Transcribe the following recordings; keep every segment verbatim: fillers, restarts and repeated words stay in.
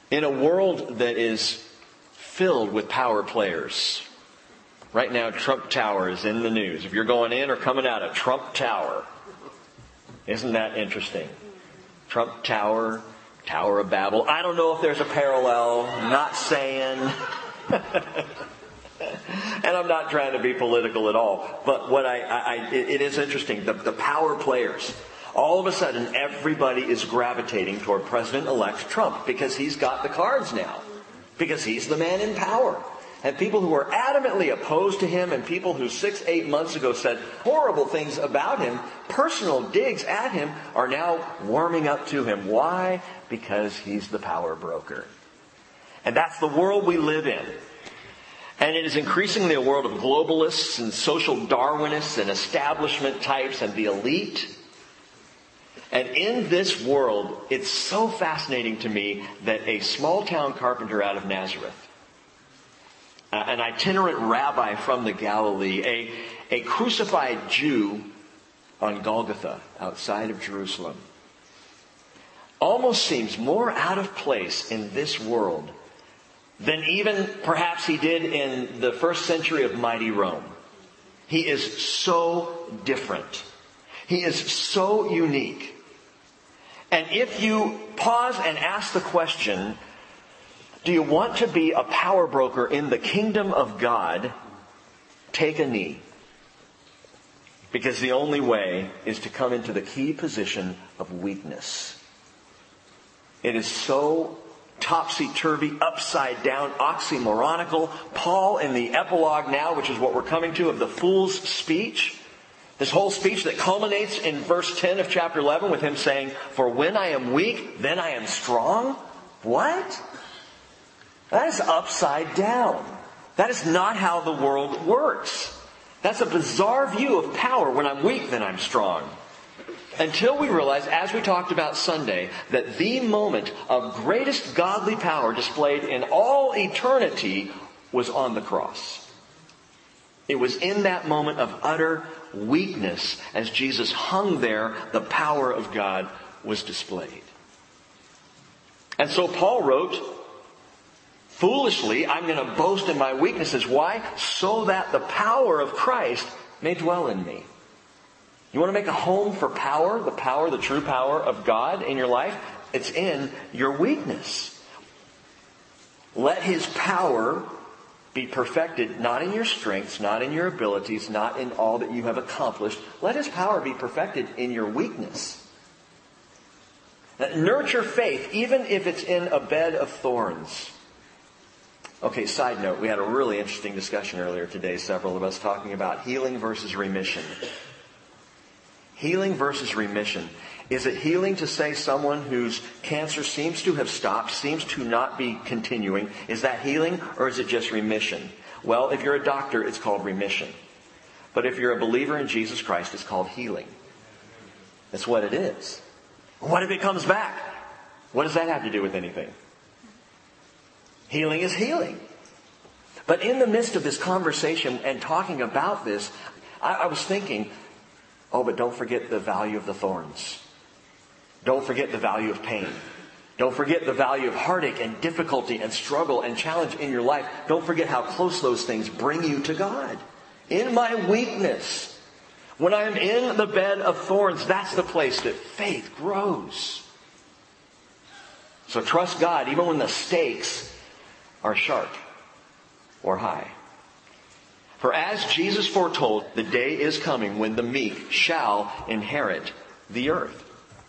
In a world that is filled with power players. Right now, Trump Tower is in the news. If you're going in or coming out of Trump Tower, isn't that interesting? Trump Tower, Tower of Babel. I don't know if there's a parallel. I'm not saying. And I'm not trying to be political at all. But what I, I, I it is interesting. The, the power players. All of a sudden, everybody is gravitating toward President-elect Trump because he's got the cards now. Because he's the man in power. And people who were adamantly opposed to him and people who six, eight months ago said horrible things about him, personal digs at him, are now warming up to him. Why? Because he's the power broker. And that's the world we live in. And it is increasingly a world of globalists and social Darwinists and establishment types and the elite. And in this world, it's so fascinating to me that a small town carpenter out of Nazareth, uh, an itinerant rabbi from the Galilee, a, a crucified Jew on Golgotha outside of Jerusalem, almost seems more out of place in this world than even perhaps he did in the first century of mighty Rome. He is so different. He is so unique. And if you pause and ask the question, do you want to be a power broker in the kingdom of God? Take a knee. Because the only way is to come into the key position of weakness. It is so topsy-turvy, upside down, oxymoronical. Paul in the epilogue now, which is what we're coming to, of the fool's speech, this whole speech that culminates in verse ten of chapter eleven with him saying, "For when I am weak, then I am strong." What? That is upside down. That is not how the world works. That's a bizarre view of power. When I'm weak, then I'm strong. Until we realize, as we talked about Sunday, that the moment of greatest godly power displayed in all eternity was on the cross. It was in that moment of utter weakness, as Jesus hung there, the power of God was displayed. And so Paul wrote, "Foolishly, I'm going to boast in my weaknesses." Why? So that the power of Christ may dwell in me. You want to make a home for power, the power, the true power of God in your life? It's in your weakness. Let His power be perfected, not in your strengths, not in your abilities, not in all that you have accomplished. Let His power be perfected in your weakness. Nurture faith, even if it's in a bed of thorns. Okay, side note, we had a really interesting discussion earlier today, several of us, talking about healing versus remission. Healing versus remission. Is it healing to say someone whose cancer seems to have stopped, seems to not be continuing? Is that healing, or is it just remission? Well, if you're a doctor, it's called remission. But if you're a believer in Jesus Christ, it's called healing. That's what it is. What if it comes back? What does that have to do with anything? Healing is healing. But in the midst of this conversation and talking about this, I, I was thinking, oh, but don't forget the value of the thorns. Don't forget the value of pain. Don't forget the value of heartache and difficulty and struggle and challenge in your life. Don't forget how close those things bring you to God. In my weakness, when I am in the bed of thorns, that's the place that faith grows. So trust God even when the stakes are sharp or high. For as Jesus foretold, the day is coming when the meek shall inherit the earth.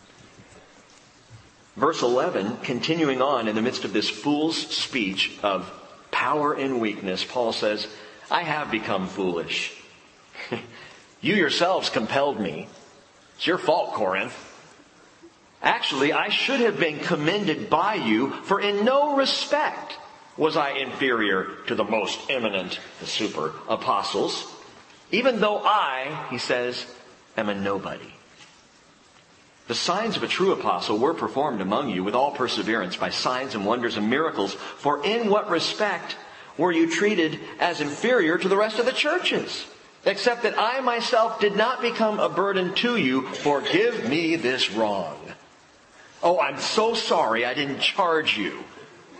Verse eleven, continuing on in the midst of this fool's speech of power and weakness, Paul says, "I have become foolish. You yourselves compelled me. It's your fault, Corinth. Actually, I should have been commended by you, for in no respect was I inferior to the most eminent, the super apostles, even though I," he says, "am a nobody. The signs of a true apostle were performed among you with all perseverance by signs and wonders and miracles. For in what respect were you treated as inferior to the rest of the churches? Except that I myself did not become a burden to you. Forgive me this wrong. Oh, I'm so sorry I didn't charge you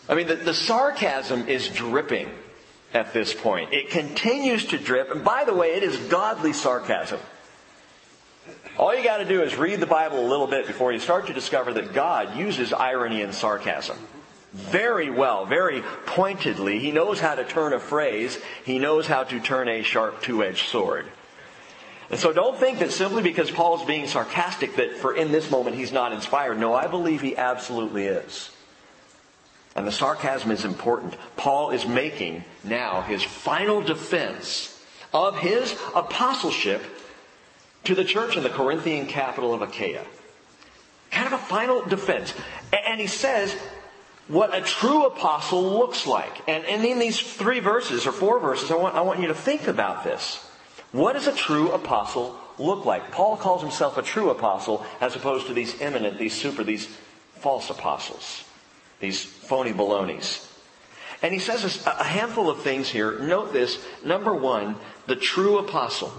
I mean, the, the sarcasm is dripping at this point. It continues to drip. And by the way, it is godly sarcasm. All you got to do is read the Bible a little bit before you start to discover that God uses irony and sarcasm very well, very pointedly. He knows how to turn a phrase. He knows how to turn a sharp two-edged sword. And so don't think that simply because Paul's being sarcastic that for in this moment he's not inspired. No, I believe he absolutely is. And the sarcasm is important. Paul is making now his final defense of his apostleship to the church in the Corinthian capital of Achaia. Kind of a final defense. And he says what a true apostle looks like. And, and in these three verses, or four verses, I want, I want you to think about this. What does a true apostle look like? Paul calls himself a true apostle as opposed to these eminent, these super, these false apostles. These phony balonies. And he says a handful of things here. Note this. Number one, the true apostle.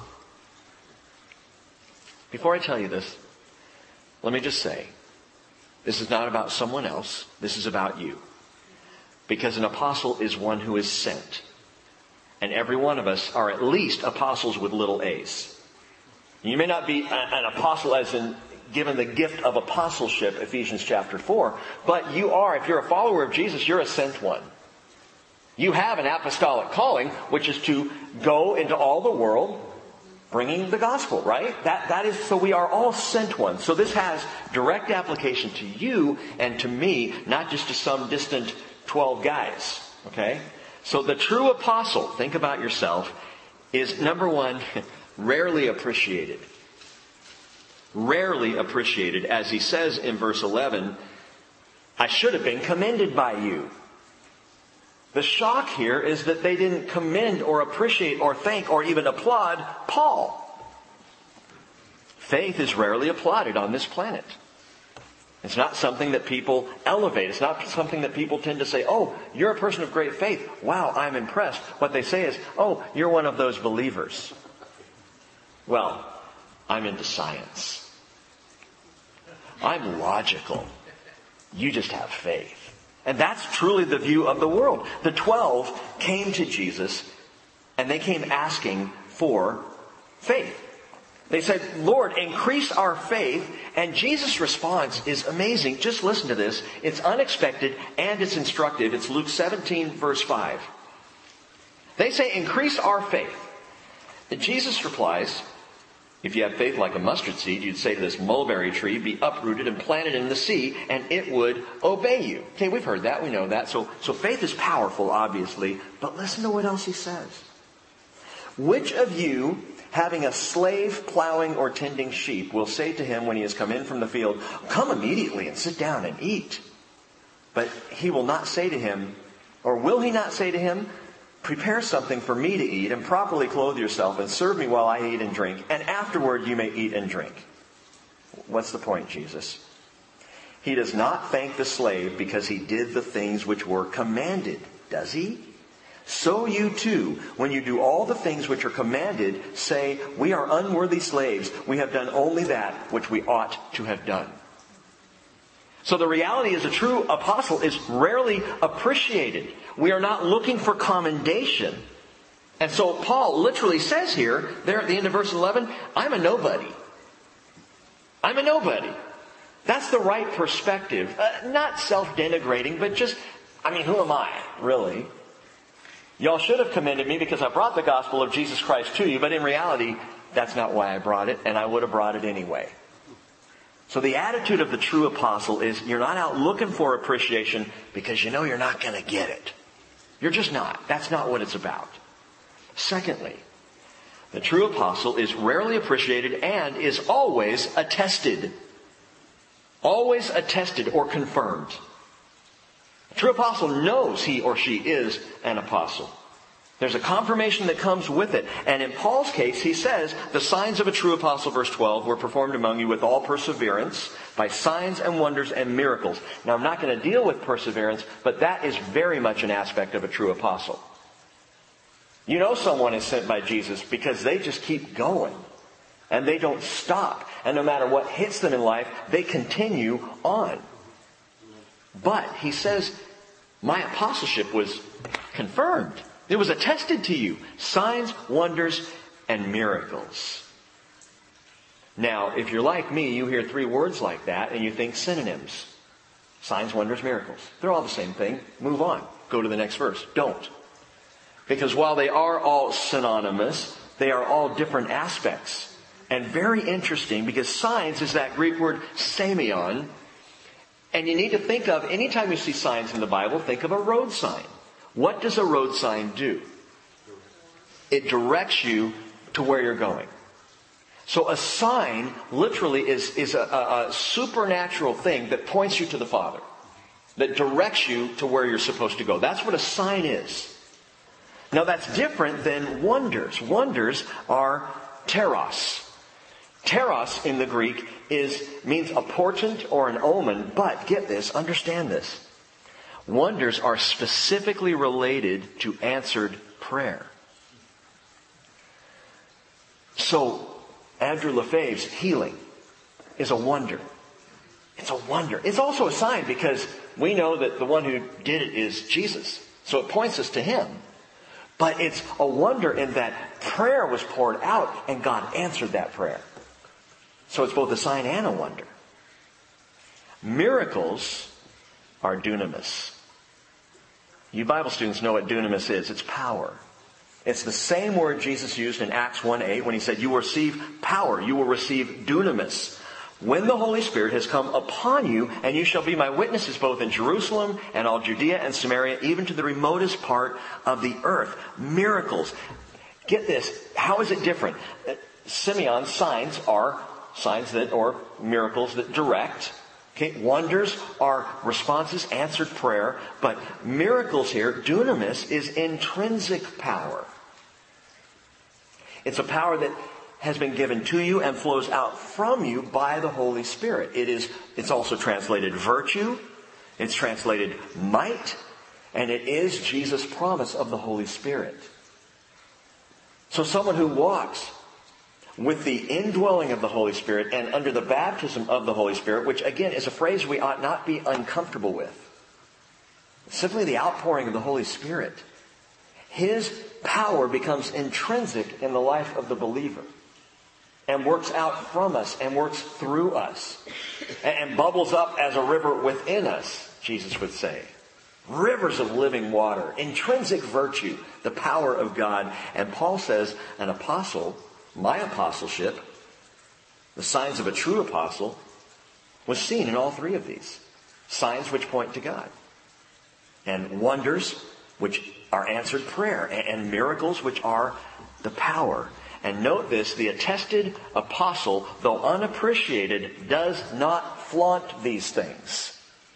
Before I tell you this, let me just say, this is not about someone else. This is about you. Because an apostle is one who is sent. And every one of us are at least apostles with little a's. You may not be an apostle as in given the gift of apostleship, Ephesians chapter four, but you are, if you're a follower of Jesus, you're a sent one. You have an apostolic calling, which is to go into all the world bringing the gospel, right? That, that is, so we are all sent ones. So this has direct application to you and to me, not just to some distant twelve guys, okay? So the true apostle, think about yourself, is number one, rarely appreciated. Rarely appreciated. As he says in verse eleven, I should have been commended by you. The shock here is that they didn't commend or appreciate or thank or even applaud Paul. Faith is rarely applauded on this planet. It's not something that people elevate. It's not something that people tend to say, oh, you're a person of great faith. Wow, I'm impressed. What they say is, oh, you're one of those believers. Well, I'm into science. I'm logical. You just have faith. And that's truly the view of the world. The twelve came to Jesus and they came asking for faith. They said, Lord, increase our faith. And Jesus' response is amazing. Just listen to this. It's unexpected and it's instructive. It's Luke seventeen, verse five. They say, increase our faith. And Jesus replies, if you have faith like a mustard seed, you'd say to this mulberry tree, be uprooted and planted in the sea, and it would obey you. Okay, we've heard that. We know that. So, so faith is powerful, obviously. But listen to what else he says. Which of you, having a slave plowing or tending sheep, will say to him when he has come in from the field, come immediately and sit down and eat? But he will not say to him, or will he not say to him, prepare something for me to eat and properly clothe yourself and serve me while I eat and drink, and afterward you may eat and drink. What's the point, Jesus? He does not thank the slave because he did the things which were commanded, does he? So you too, when you do all the things which are commanded, say, we are unworthy slaves. We have done only that which we ought to have done. So the reality is a true apostle is rarely appreciated. We are not looking for commendation. And so Paul literally says here, there at the end of verse eleven, I'm a nobody. I'm a nobody. That's the right perspective. Uh, not self-denigrating, but just, I mean, who am I, really? Y'all should have commended me because I brought the gospel of Jesus Christ to you, but in reality, that's not why I brought it, and I would have brought it anyway. So the attitude of the true apostle is you're not out looking for appreciation because you know you're not going to get it. You're just not. That's not what it's about. Secondly, the true apostle is rarely appreciated and is always attested. Always attested or confirmed. A true apostle knows he or she is an apostle. There's a confirmation that comes with it. And in Paul's case, he says, the signs of a true apostle, verse twelve, were performed among you with all perseverance by signs and wonders and miracles. Now, I'm not going to deal with perseverance, but that is very much an aspect of a true apostle. You know someone is sent by Jesus because they just keep going. And they don't stop. And no matter what hits them in life, they continue on. But he says, My apostleship was confirmed. It was attested to you. Signs, wonders, and miracles. Now, if you're like me, you hear three words like that and you think synonyms. Signs, wonders, miracles. They're all the same thing. Move on. Go to the next verse. Don't. Because while they are all synonymous, they are all different aspects. And very interesting, because signs is that Greek word semeion. And you need to think of, anytime you see signs in the Bible, think of a road sign. What does a road sign do? It directs you to where you're going. So a sign literally is, is a, a, a supernatural thing that points you to the Father. That directs you to where you're supposed to go. That's what a sign is. Now that's different than wonders. Wonders are teros. Teros in the Greek is means a portent or an omen. But get this, understand this. Wonders are specifically related to answered prayer. So Andrew Lefebvre's healing is a wonder. It's a wonder. It's also a sign because we know that the one who did it is Jesus. So it points us to Him. But it's a wonder in that prayer was poured out and God answered that prayer. So it's both a sign and a wonder. Miracles are dunamis. You Bible students know what dunamis is. It's power. It's the same word Jesus used in Acts one eight when He said, you will receive power. You will receive dunamis. When the Holy Spirit has come upon you, and you shall be my witnesses both in Jerusalem and all Judea and Samaria, even to the remotest part of the earth. Miracles. Get this. How is it different? Semeion, signs are signs that, or miracles that direct. Okay, wonders are responses, answered prayer. But miracles here, dunamis, is intrinsic power. It's a power that has been given to you and flows out from you by the Holy Spirit. It is, it's also translated virtue. It's translated might. And it is Jesus' promise of the Holy Spirit. So someone who walks with the indwelling of the Holy Spirit and under the baptism of the Holy Spirit, which again is a phrase we ought not be uncomfortable with. Simply the outpouring of the Holy Spirit. His power becomes intrinsic in the life of the believer. And works out from us and works through us. And bubbles up as a river within us, Jesus would say. Rivers of living water. Intrinsic virtue. The power of God. And Paul says an apostle, my apostleship, the signs of a true apostle, was seen in all three of these. Signs which point to God. And wonders which are answered prayer. And miracles which are the power. And note this, the attested apostle, though unappreciated, does not flaunt these things.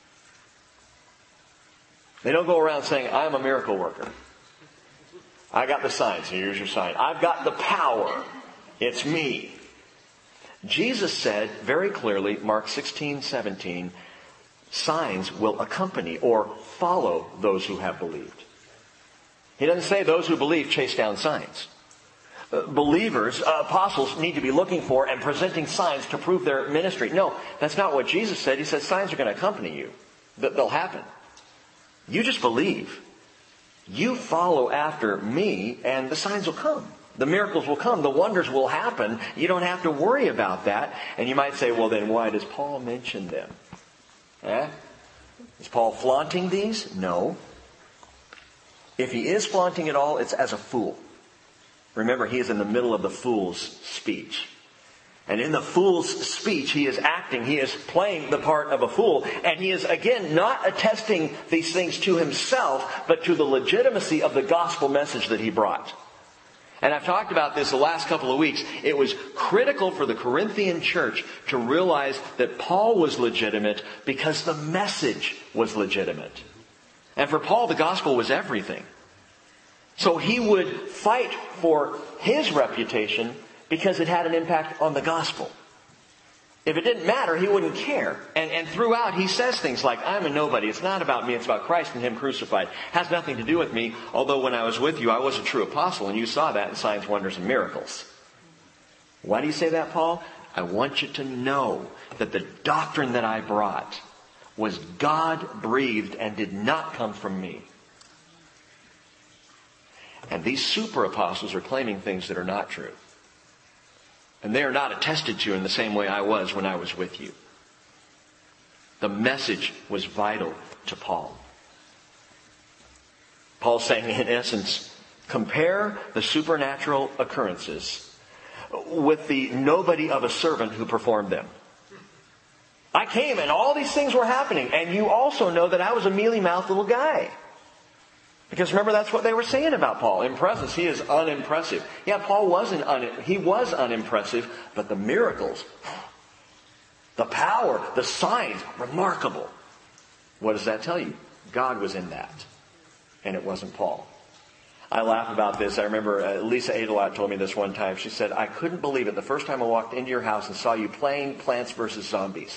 They don't go around saying, I'm a miracle worker. I got the signs, and here's your sign. I've got the power. It's me. Jesus said very clearly, Mark sixteen seventeen, signs will accompany or follow those who have believed. He doesn't say those who believe chase down signs. Believers, uh, apostles, need to be looking for and presenting signs to prove their ministry. No, that's not what Jesus said. He said signs are going to accompany you. They'll happen. You just believe. You follow after me and the signs will come. The miracles will come. The wonders will happen. You don't have to worry about that. And you might say, well then why does Paul mention them? Eh? Is Paul flaunting these? No. If he is flaunting it all, it's as a fool. Remember, he is in the middle of the fool's speech. And in the fool's speech, he is acting, he is playing the part of a fool. And he is, again, not attesting these things to himself, but to the legitimacy of the gospel message that he brought. And I've talked about this the last couple of weeks. It was critical for the Corinthian church to realize that Paul was legitimate because the message was legitimate. And for Paul, the gospel was everything. So he would fight for his reputation because it had an impact on the gospel. If it didn't matter, he wouldn't care. And, and throughout, he says things like, I'm a nobody. It's not about me. It's about Christ and Him crucified. It has nothing to do with me. Although when I was with you, I was a true apostle. And you saw that in signs, wonders, and miracles. Why do you say that, Paul? I want you to know that the doctrine that I brought was God-breathed and did not come from me. And these super apostles are claiming things that are not true. And they are not attested to in the same way I was when I was with you. The message was vital to Paul. Paul's saying, in essence, compare the supernatural occurrences with the nobody of a servant who performed them. I came and all these things were happening, and you also know that I was a mealy-mouthed little guy. Because remember, that's what they were saying about Paul. In presence, he is unimpressive. Yeah, Paul wasn't un- he was unimpressive, but the miracles, the power, the signs, remarkable. What does that tell you? God was in that. And it wasn't Paul. I laugh about this. I remember uh, Lisa Adelot told me this one time. She said, I couldn't believe it the first time I walked into your house and saw you playing Plants versus. Zombies.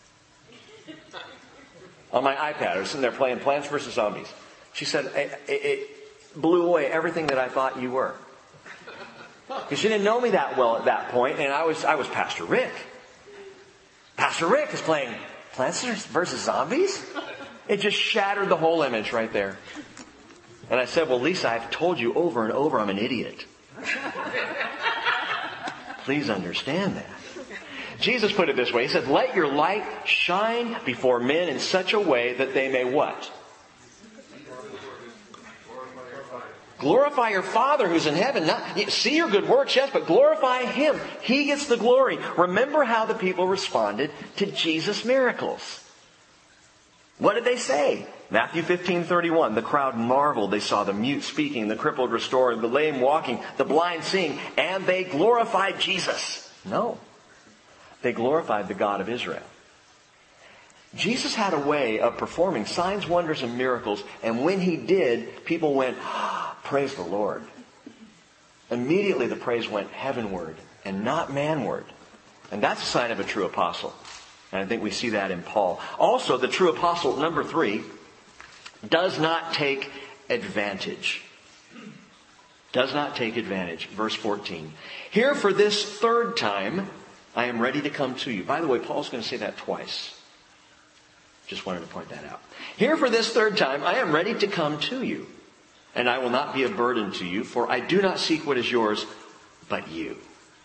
On my iPad, I was sitting there playing Plants versus. Zombies. She said, it, it, it blew away everything that I thought you were. Because she didn't know me that well at that point, and I was I was Pastor Rick. Pastor Rick is playing Plants versus. Zombies? It just shattered the whole image right there. And I said, well, Lisa, I've told you over and over I'm an idiot. Please understand that. Jesus put it this way. He said, let your light shine before men in such a way that they may what? Glorify your Father who's in heaven. Not, see your good works, yes, but glorify Him. He gets the glory. Remember how the people responded to Jesus' miracles. What did they say? Matthew fifteen thirty-one, the crowd marveled. They saw the mute speaking, the crippled restored, the lame walking, the blind seeing, and they glorified Jesus. No. They glorified the God of Israel. Jesus had a way of performing signs, wonders, and miracles, and when He did, people went, oh, praise the Lord. Immediately the praise went heavenward and not manward. And that's a sign of a true apostle. And I think we see that in Paul. Also, the true apostle, number three, does not take advantage. Does not take advantage. Verse fourteen. Here for this third time, I am ready to come to you. By the way, Paul's going to say that twice. Just wanted to point that out. Here for this third time, I am ready to come to you. And I will not be a burden to you, for I do not seek what is yours, but you.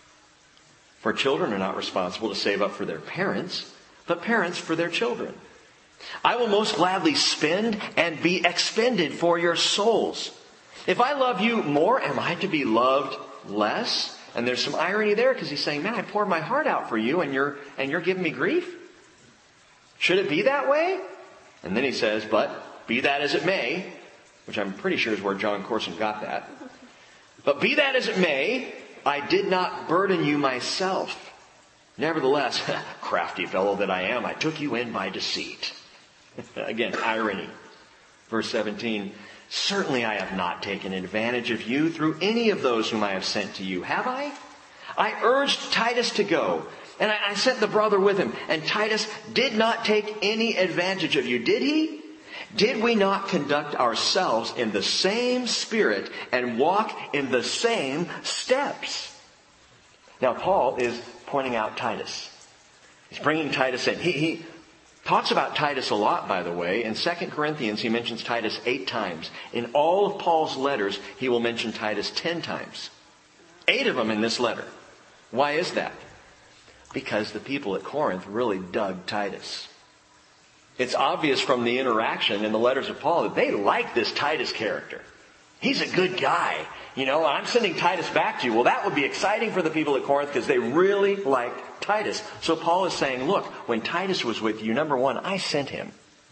For children are not responsible to save up for their parents, but parents for their children. I will most gladly spend and be expended for your souls. If I love you more, am I to be loved less? And there's some irony there because he's saying, man, I poured my heart out for you and you're, and you're giving me grief? Should it be that way? And then he says, but be that as it may, which I'm pretty sure is where John Corson got that. But be that as it may, I did not burden you myself. Nevertheless, crafty fellow that I am, I took you in by deceit. Again, irony. Verse seventeen, certainly I have not taken advantage of you through any of those whom I have sent to you, have I? I urged Titus to go, and I, I sent the brother with him, and Titus did not take any advantage of you, did he? Did we not conduct ourselves in the same spirit and walk in the same steps? Now, Paul is pointing out Titus. He's bringing Titus in. He, he talks about Titus a lot, by the way. In Second Corinthians, he mentions Titus eight times. In all of Paul's letters, he will mention Titus ten times. Eight of them in this letter. Why is that? Because the people at Corinth really dug Titus. It's obvious from the interaction in the letters of Paul that they like this Titus character. He's a good guy. You know, I'm sending Titus back to you. Well, that would be exciting for the people at Corinth because they really liked Titus. So Paul is saying, look, when Titus was with you, number one, I sent him.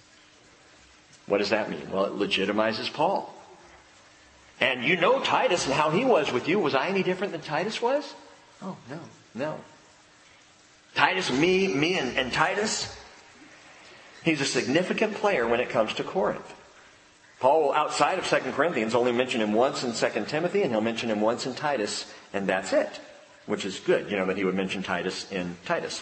What does that mean? Well, it legitimizes Paul. And you know Titus and how he was with you. Was I any different than Titus was? Oh, no, no. Titus, me, me and, and Titus, he's a significant player when it comes to Corinth. Paul, outside of Second Corinthians, only mention him once in Second Timothy, and he'll mention him once in Titus, and that's it. Which is good, you know, that he would mention Titus in Titus.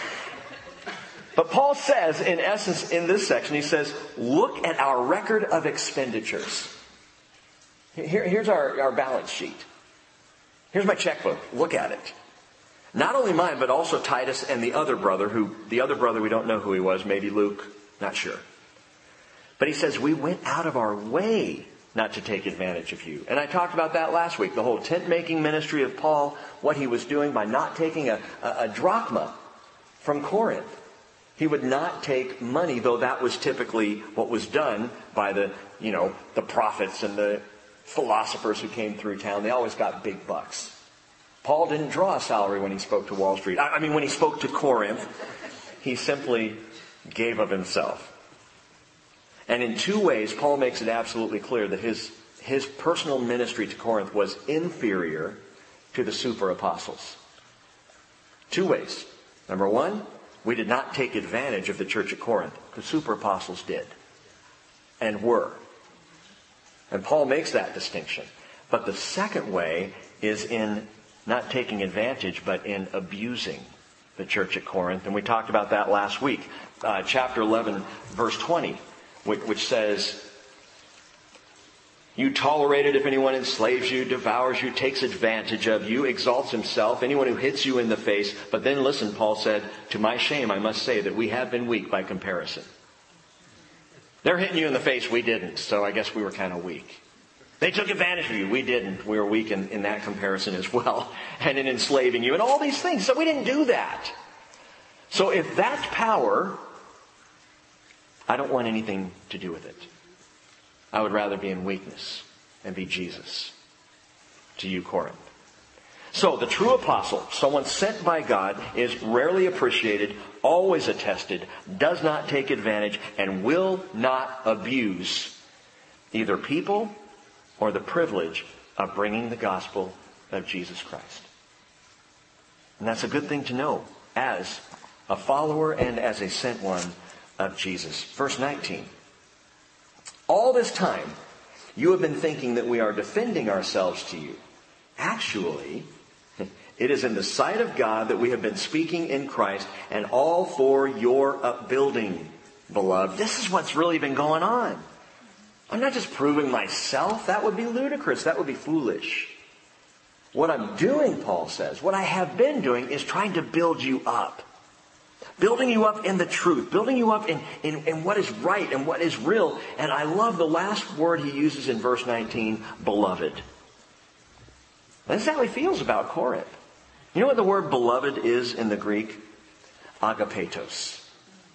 But Paul says, in essence, in this section, he says, look at our record of expenditures. Here, here's our, our balance sheet. Here's my checkbook. Look at it. Not only mine, but also Titus and the other brother, who, the other brother, we don't know who he was, maybe Luke. Not sure. But he says, we went out of our way not to take advantage of you. And I talked about that last week. The whole tent-making ministry of Paul, what he was doing by not taking a, a, a drachma from Corinth. He would not take money, though that was typically what was done by the, you know, the prophets and the philosophers who came through town. They always got big bucks. Paul didn't draw a salary when he spoke to Wall Street. I mean, when he spoke to Corinth, he simply gave of himself. And in two ways, Paul makes it absolutely clear that his, his personal ministry to Corinth was inferior to the super apostles. Two ways. Number one, we did not take advantage of the church at Corinth. The super apostles did. And were. And Paul makes that distinction. But the second way is in not taking advantage, but in abusing the church at Corinth. And we talked about that last week. Uh, chapter eleven, verse twenty. Which says, you tolerate it if anyone enslaves you, devours you, takes advantage of you, exalts himself, anyone who hits you in the face. But then listen, Paul said, to my shame I must say that we have been weak by comparison. They're hitting you in the face, we didn't, so I guess we were kind of weak. They took advantage of you, we didn't. We were weak in, in that comparison as well. And in enslaving you and all these things. So we didn't do that. So if that's power, I don't want anything to do with it. I would rather be in weakness and be Jesus to you, Corinth. So the true apostle, someone sent by God, is rarely appreciated, always attested, does not take advantage, and will not abuse either people or the privilege of bringing the gospel of Jesus Christ. And that's a good thing to know as a follower and as a sent one of Jesus. Verse nineteen. All this time, you have been thinking that we are defending ourselves to you. Actually, it is in the sight of God that we have been speaking in Christ, and all for your upbuilding, beloved. This is what's really been going on. I'm not just proving myself. That would be ludicrous. That would be foolish. What I'm doing, Paul says, what I have been doing is trying to build you up. Building you up in the truth. Building you up in, in, in what is right and what is real. And I love the last word he uses in verse nineteen, beloved. That's how he feels about Corinth. You know what the word beloved is in the Greek? Agapetos.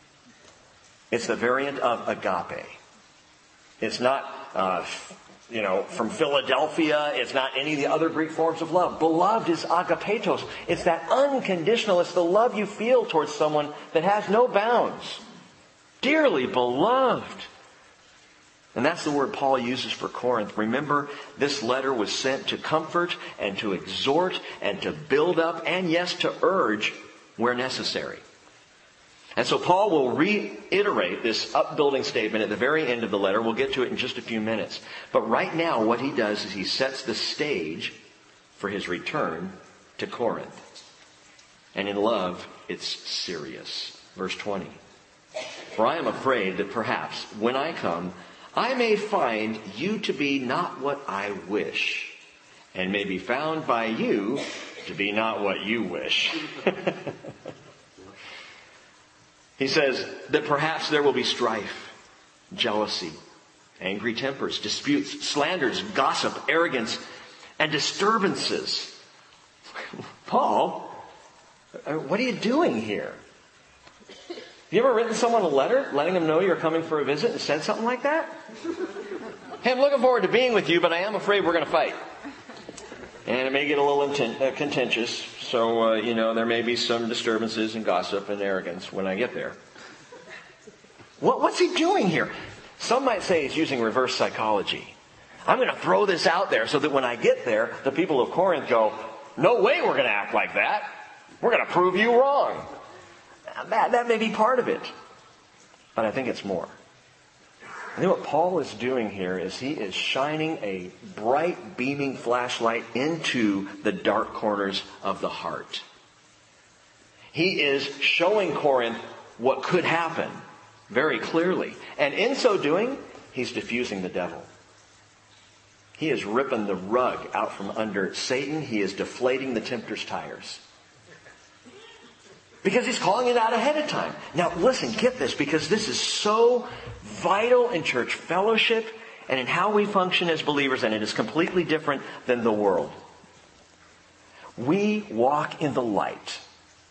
It's the variant of agape. It's not, uh, you know, from Philadelphia. It's not any of the other Greek forms of love. Beloved is agapetos. It's that unconditional. It's the love you feel towards someone that has no bounds. Dearly beloved. And that's the word Paul uses for Corinth. Remember, this letter was sent to comfort and to exhort and to build up and, yes, to urge where necessary. And so Paul will reiterate this upbuilding statement at the very end of the letter. We'll get to it in just a few minutes. But right now what he does is he sets the stage for his return to Corinth. And in love, it's serious. Verse twenty. For I am afraid that perhaps when I come, I may find you to be not what I wish, and may be found by you to be not what you wish. He says that perhaps there will be strife, jealousy, angry tempers, disputes, slanders, gossip, arrogance, and disturbances. Paul, what are you doing here? Have you ever written someone a letter letting them know you're coming for a visit and said something like that? Hey, I'm looking forward to being with you, but I am afraid we're going to fight. And it may get a little inten- uh, contentious. So, uh, you know, there may be some disturbances and gossip and arrogance when I get there. What, what's he doing here? Some might say he's using reverse psychology. I'm going to throw this out there so that when I get there, the people of Corinth go, no way we're going to act like that. We're going to prove you wrong. That, that may be part of it. But I think it's more. I think what Paul is doing here is he is shining a bright, beaming flashlight into the dark corners of the heart. He is showing Corinth what could happen very clearly. And in so doing, he's diffusing the devil. He is ripping the rug out from under Satan. He is deflating the tempter's tires. Because he's calling it out ahead of time. Now listen, get this, because this is so vital in church fellowship and in how we function as believers, and it is completely different than the world. We walk in the light.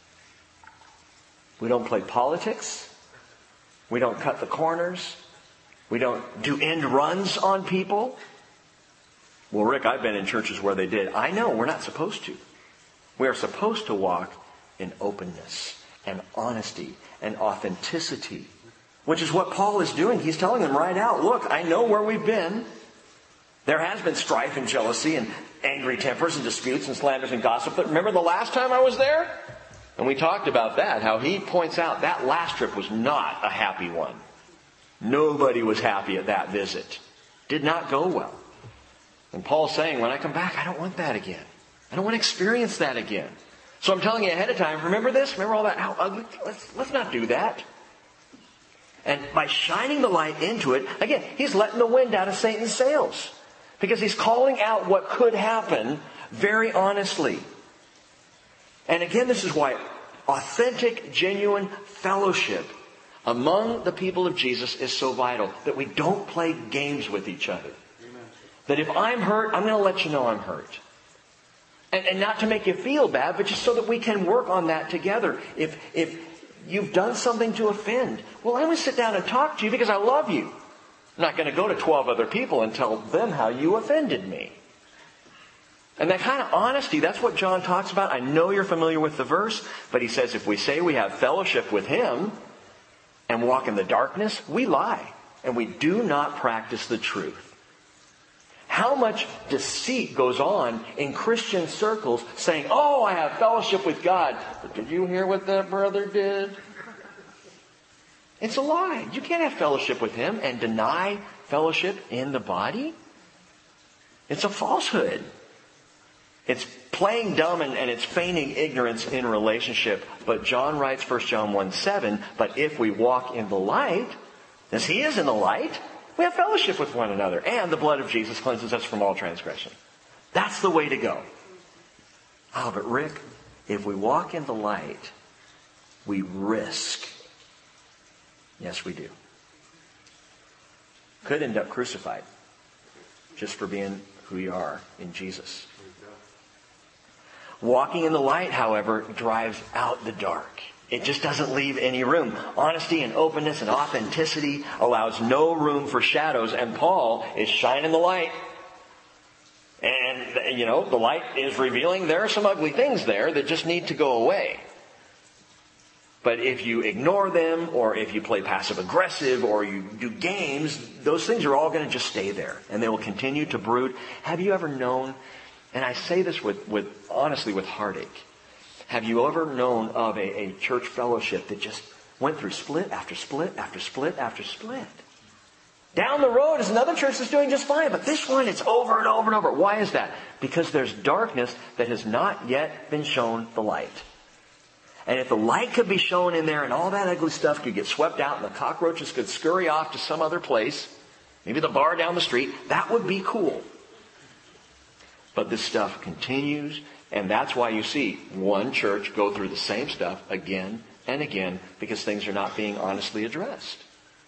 We don't play politics. We don't cut the corners. We don't do end runs on people. Well, Rick, I've been in churches where they did. I know, we're not supposed to. We are supposed to walk in openness and honesty and authenticity, which is what Paul is doing. He's telling them right out, look, I know where we've been. There has been strife and jealousy and angry tempers and disputes and slanders and gossip. But remember the last time I was there? And we talked about that, how he points out that last trip was not a happy one. Nobody was happy at that visit. Did not go well. And Paul's saying, when I come back, I don't want that again. I don't want to experience that again. So I'm telling you ahead of time, remember this? Remember all that? How ugly? Let's, let's not do that. And by shining the light into it, again, he's letting the wind out of Satan's sails. Because he's calling out what could happen very honestly. And again, this is why authentic, genuine fellowship among the people of Jesus is so vital. That we don't play games with each other. Amen. That if I'm hurt, I'm going to let you know I'm hurt. And, and not to make you feel bad, but just so that we can work on that together. If, if you've done something to offend, well, I'm going to sit down and talk to you because I love you. I'm not going to go to twelve other people and tell them how you offended me. And that kind of honesty, that's what John talks about. I know you're familiar with the verse, but he says if we say we have fellowship with him and walk in the darkness, we lie. And we do not practice the truth. How much deceit goes on in Christian circles saying, oh, I have fellowship with God. But did you hear what that brother did? It's a lie. You can't have fellowship with him and deny fellowship in the body. It's a falsehood. It's playing dumb and, and it's feigning ignorance in relationship. But John writes, First John one seven, but if we walk in the light, as he is in the light, we have fellowship with one another. And the blood of Jesus cleanses us from all transgression. That's the way to go. Oh, but Rick, if we walk in the light, we risk. Yes, we do. Could end up crucified just for being who you are in Jesus. Walking in the light, however, drives out the dark. It just doesn't leave any room. Honesty and openness and authenticity allows no room for shadows. And Paul is shining the light. And, you know, the light is revealing there are some ugly things there that just need to go away. But if you ignore them, or if you play passive aggressive, or you do games, those things are all going to just stay there. And they will continue to brood. Have you ever known, and I say this with, with honestly with heartache, have you ever known of a, a church fellowship that just went through split after split after split after split? Down the road is another church that's doing just fine, but this one, it's over and over and over. Why is that? Because there's darkness that has not yet been shown the light. And if the light could be shown in there and all that ugly stuff could get swept out and the cockroaches could scurry off to some other place, maybe the bar down the street, that would be cool. But this stuff continues. And that's why you see one church go through the same stuff again and again, because things are not being honestly addressed.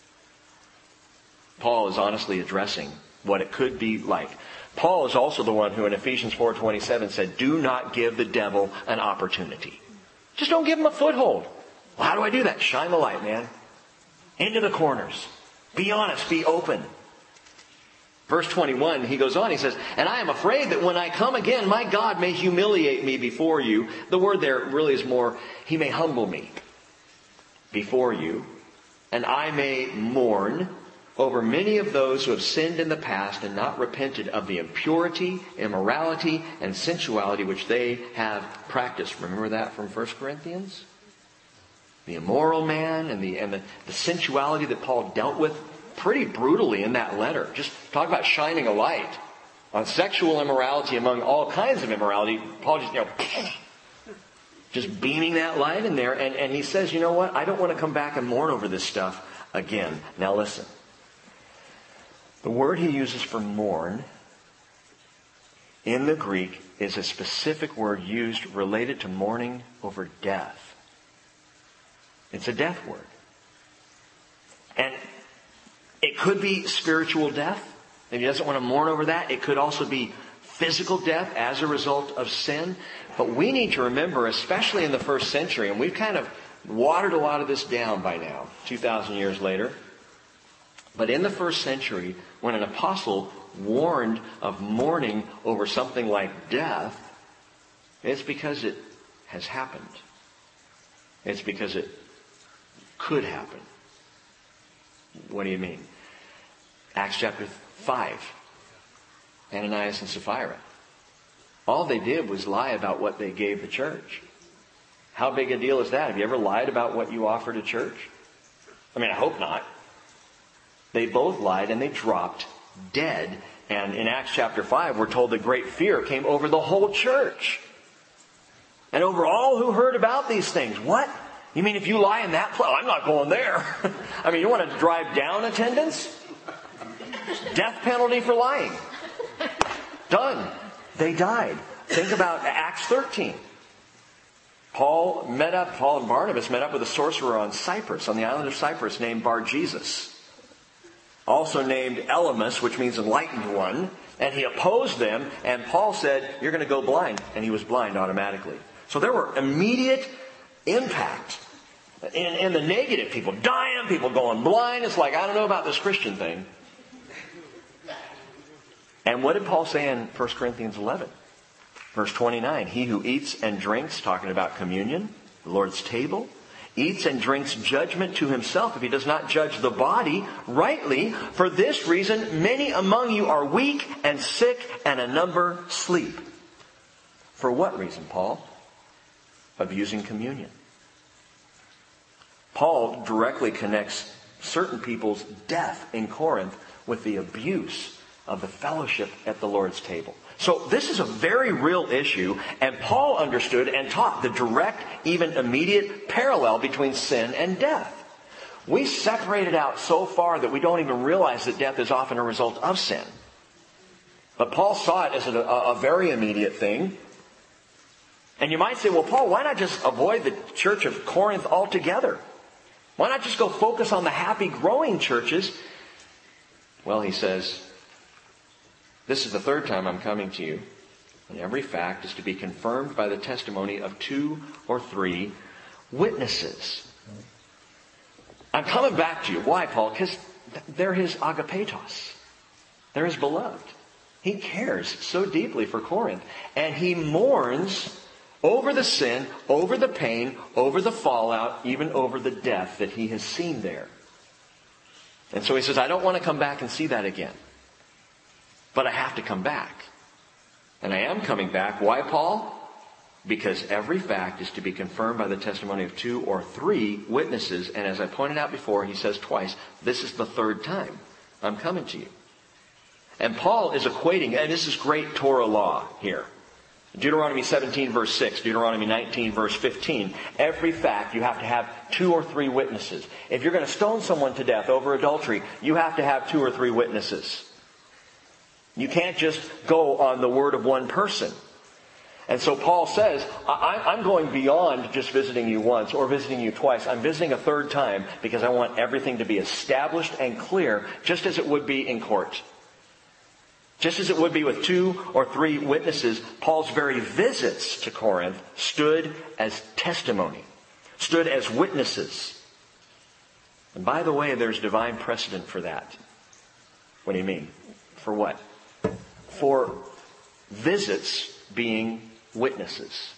Paul is honestly addressing what it could be like. Paul is also the one who in Ephesians four twenty-seven said, do not give the devil an opportunity. Just don't give him a foothold. Well, how do I do that? Shine the light, man. Into the corners. Be honest. Be open. Verse twenty-one, he goes on, he says, and I am afraid that when I come again, my God may humiliate me before you. The word there really is more, he may humble me before you, and I may mourn over many of those who have sinned in the past and not repented of the impurity, immorality, and sensuality which they have practiced. Remember that from First Corinthians? The immoral man and the, and the, the sensuality that Paul dealt with pretty brutally in that letter. Just talk about shining a light on sexual immorality among all kinds of immorality. Paul just, you know, just beaming that light in there. And, and he says, you know what? I don't want to come back and mourn over this stuff again. Now listen. The word he uses for mourn in the Greek is a specific word used related to mourning over death. It's a death word. And it could be spiritual death. If he doesn't want to mourn over that, it could also be physical death as a result of sin. But we need to remember, especially in the first century, and we've kind of watered a lot of this down by now, two thousand years later. But in the first century, when an apostle warned of mourning over something like death, it's because it has happened. It's because it could happen. What do you mean? Acts chapter five. Ananias and Sapphira. All they did was lie about what they gave the church. How big a deal is that? Have you ever lied about what you offered a church? I mean, I hope not. They both lied and they dropped dead. And in Acts chapter five, we're told that great fear came over the whole church. And over all who heard about these things. What? You mean if you lie in that place? I'm not going there. I mean, you want to drive down attendance? Death penalty for lying. Done. They died. Think about Acts thirteen. Paul met up, Paul and Barnabas met up with a sorcerer on Cyprus, on the island of Cyprus, named Bar-Jesus. Also named Elymas, which means enlightened one. And he opposed them, and Paul said, you're going to go blind. And he was blind automatically. So there were immediate impact. In, in the negative, people dying, people going blind. It's like, I don't know about this Christian thing. And what did Paul say in First Corinthians eleven? Verse twenty-nine, he who eats and drinks, talking about communion, the Lord's table, eats and drinks judgment to himself if he does not judge the body rightly. For this reason, many among you are weak and sick, and a number sleep. For what reason, Paul? Abusing communion. Paul directly connects certain people's death in Corinth with the abuse of the fellowship at the Lord's table. So this is a very real issue, and Paul understood and taught the direct, even immediate parallel between sin and death. We separate it out so far that we don't even realize that death is often a result of sin. But Paul saw it as a, a, a very immediate thing. And you might say, well, Paul, why not just avoid the church of Corinth altogether? Why not just go focus on the happy, growing churches? Well, he says, this is the third time I'm coming to you, and every fact is to be confirmed by the testimony of two or three witnesses. I'm coming back to you. Why, Paul? Because they're his agapetos. They're his beloved. He cares so deeply for Corinth, and he mourns over the sin, over the pain, over the fallout, even over the death that he has seen there. And so he says, I don't want to come back and see that again. But I have to come back. And I am coming back. Why, Paul? Because every fact is to be confirmed by the testimony of two or three witnesses. And as I pointed out before, he says twice, this is the third time I'm coming to you. And Paul is equating, and this is great Torah law here. Deuteronomy seventeen verse six, Deuteronomy nineteen verse fifteen. Every fact you have to have two or three witnesses. If you're going to stone someone to death over adultery, you have to have two or three witnesses. You can't just go on the word of one person. And so Paul says, I'm going beyond just visiting you once or visiting you twice. I'm visiting a third time because I want everything to be established and clear, just as it would be in court. Just as it would be with two or three witnesses, Paul's very visits to Corinth stood as testimony, stood as witnesses. And by the way, there's divine precedent for that. What do you mean? For what? For visits being witnesses.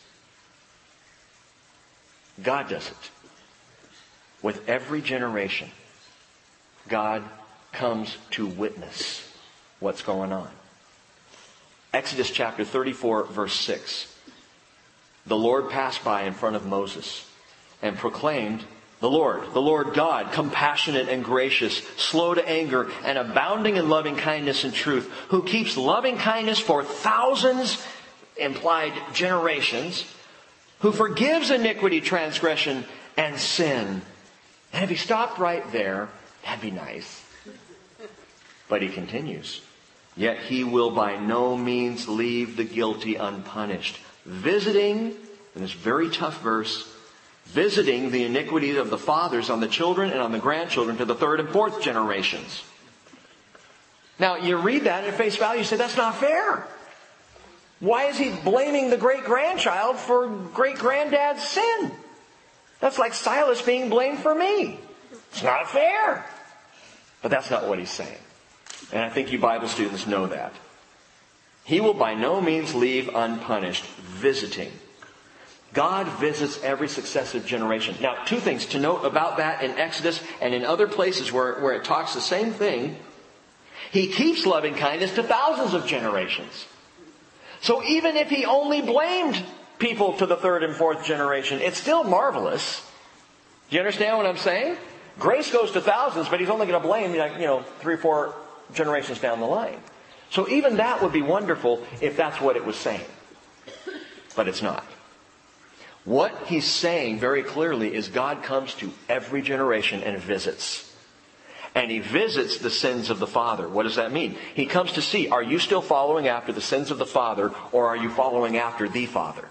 God does it. With every generation, God comes to witness what's going on. Exodus chapter thirty-four, verse six. The Lord passed by in front of Moses and proclaimed, the Lord, the Lord God, compassionate and gracious, slow to anger, and abounding in loving kindness and truth, who keeps loving kindness for thousands, implied generations, who forgives iniquity, transgression, and sin. And if he stopped right there, that'd be nice. But he continues. Yet he will by no means leave the guilty unpunished, visiting, in this very tough verse, visiting the iniquity of the fathers on the children and on the grandchildren to the third and fourth generations. Now, you read that at face value, you say, that's not fair. Why is he blaming the great-grandchild for great-granddad's sin? That's like Silas being blamed for me. It's not fair. But that's not what he's saying. And I think you Bible students know that. He will by no means leave unpunished visiting. God visits every successive generation. Now, two things to note about that in Exodus and in other places where, where it talks the same thing. He keeps loving kindness to thousands of generations. So even if he only blamed people to the third and fourth generation, it's still marvelous. Do you understand what I'm saying? Grace goes to thousands, but he's only going to blame, like, you know, three or four generations down the line. So even that would be wonderful if that's what it was saying. But it's not. What he's saying very clearly is God comes to every generation and visits. And he visits the sins of the father. What does that mean? He comes to see, are you still following after the sins of the father, or are you following after the father?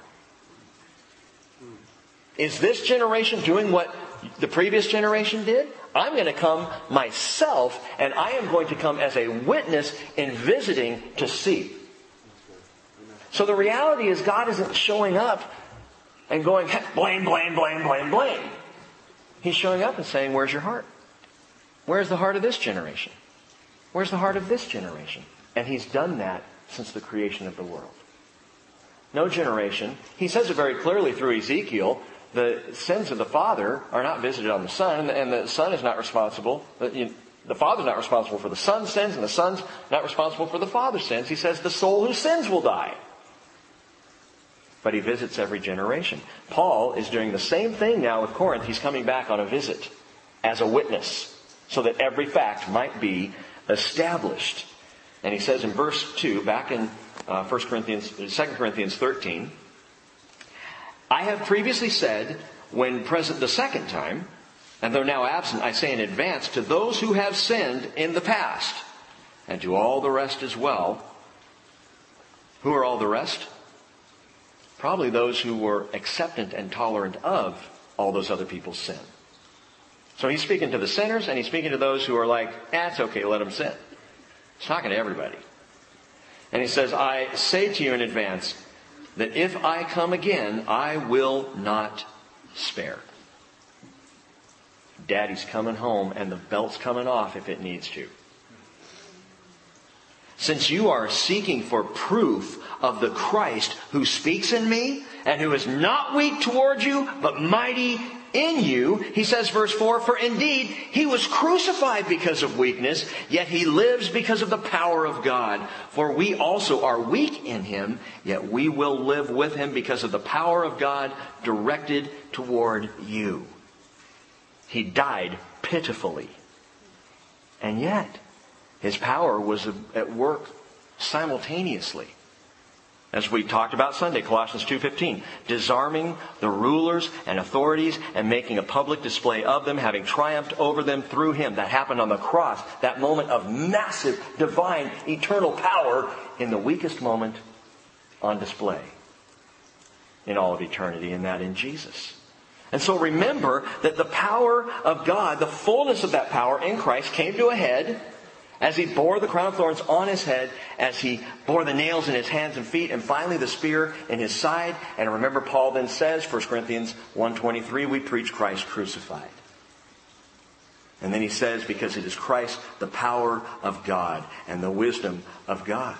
Is this generation doing what the previous generation did? I'm going to come myself, and I am going to come as a witness in visiting to see. So the reality is God isn't showing up and going, blame, blame, blame, blame, blame. He's showing up and saying, where's your heart? Where's the heart of this generation? Where's the heart of this generation? And he's done that since the creation of the world. No generation. He says it very clearly through Ezekiel. The sins of the father are not visited on the son, and the son is not responsible. The father's not responsible for the son's sins, and the son's not responsible for the father's sins. He says the soul who sins will die. But he visits every generation. Paul is doing the same thing now with Corinth. He's coming back on a visit as a witness, so that every fact might be established. And he says in verse two, back in uh, First Corinthians, Second Corinthians thirteen, I have previously said, when present the second time, and though now absent, I say in advance, to those who have sinned in the past, and to all the rest as well. Who are all the rest? Probably those who were acceptant and tolerant of all those other people's sin. So he's speaking to the sinners, and he's speaking to those who are like, eh, it's okay, let them sin. He's talking to everybody. And he says, I say to you in advance that if I come again, I will not spare. Daddy's coming home, and the belt's coming off if it needs to. Since you are seeking for proof of the Christ who speaks in me, and who is not weak toward you, but mighty in you, he says, verse four, for indeed he was crucified because of weakness, yet he lives because of the power of God. For we also are weak in him, yet we will live with him because of the power of God directed toward you. He died pitifully. And yet, his power was at work simultaneously. As we talked about Sunday, Colossians two fifteen, disarming the rulers and authorities and making a public display of them, having triumphed over them through him. That happened on the cross, that moment of massive, divine, eternal power in the weakest moment on display in all of eternity, and that in Jesus. And so remember that the power of God, the fullness of that power in Christ came to a head as he bore the crown of thorns on his head, as he bore the nails in his hands and feet, and finally the spear in his side. And remember, Paul then says, First Corinthians one twenty-three, we preach Christ crucified. And then he says, because it is Christ, the power of God and the wisdom of God.